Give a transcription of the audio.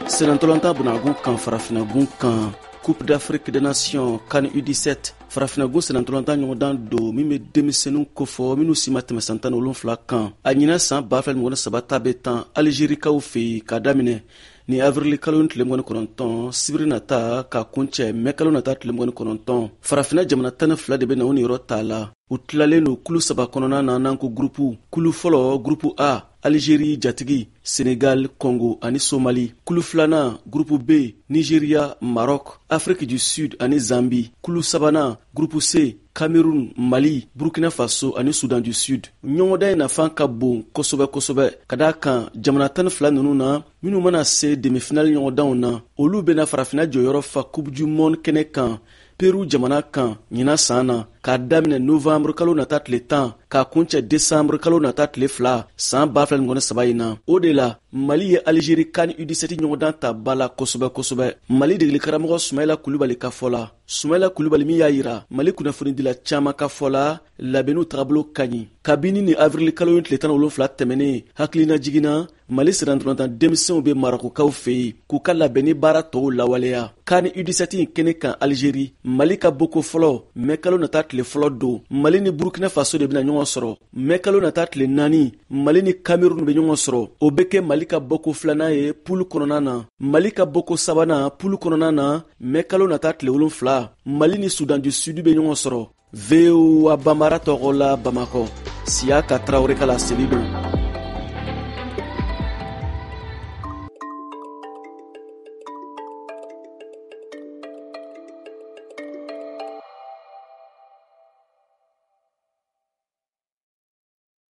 Senantolanta bunagun kan farafinagun kan Coupe d'Afrique des Nations CAN U17 farafinagun senantolanta ɲɔgɔndan do min bɛ denmisɛnninw kofɔ minnu si ma tɛmɛ san 17 kan a ɲina san 2023 ta bɛ tan Algérikaw fɛ yen k'a daminɛ ni avril kalo tile 19 sibiri nata ka kuncɛ mai kalo nata tile 19 farafina jamana 12 de bɛ na o niyɔrɔ t'a la u tilalen do kulu 3 kɔnɔna na n'an ko grupu kulu fɔlɔ grupu A Algérie jatigi Sénégal Congo ani Somali kulu filanan grupu B Nigeria Maroc Afrique du Sud ani Zambie kulu sabanan grupu C Cameroun Mali Burkina Faso ani Sudan du Sud ɲɔgɔndan nafan ka bon kosɛbɛ ka d'a kan jamana 12 ninnu na minnu mana se demi-finale ɲɔgɔndanw na olu bɛna farafina jɔyɔrɔ fa Coupe du Monde kɛnɛ kan Peru jamana kan ɲina san na k'a daminɛ novembre kalo nata tile 10 k'a kuncɛ décembre kalo nata tile 2 san 2023 in na o de la Mali ye Algérie CAN U17 ɲɔgɔndan ta ba la kosɛbɛ Mali degeli karamɔgɔ Soumaïla Koulibaly ka fɔ la Soumaïla Koulibaly min y'a yira Mali kunnafonidila caman ka fɔ la labɛnniw tagabolo ka ɲi kabini ni avril kalo tile 17 tɛmɛnen hakilina jiginna Mali senantolanta denmisɛnw bɛ Marokokaw fɛ yen k'u ka labɛnni baara tɔw lawaleya CAN U17 kɛnɛ kan Algérie Mali ka boko fɔlɔ mai kalo nata tile fɔlɔ don Mali ni Burkina Faso de bɛna ɲɔgɔn sɔrɔ mai kalo nata tile 4 Mali ni Cameroun bɛ ɲɔgɔn sɔrɔ o bɛ kɛ Mali ka boko filanan ye poule kɔnɔna na Mali ka boko sabanan poule kɔnɔna na mai kalo nata tile 7 Mali ni Sudan du Sud bɛ ɲɔgɔn sɔrɔ VOA Bambara tɔgɔ la Bamakɔ Siyaka Traoré ka laseli don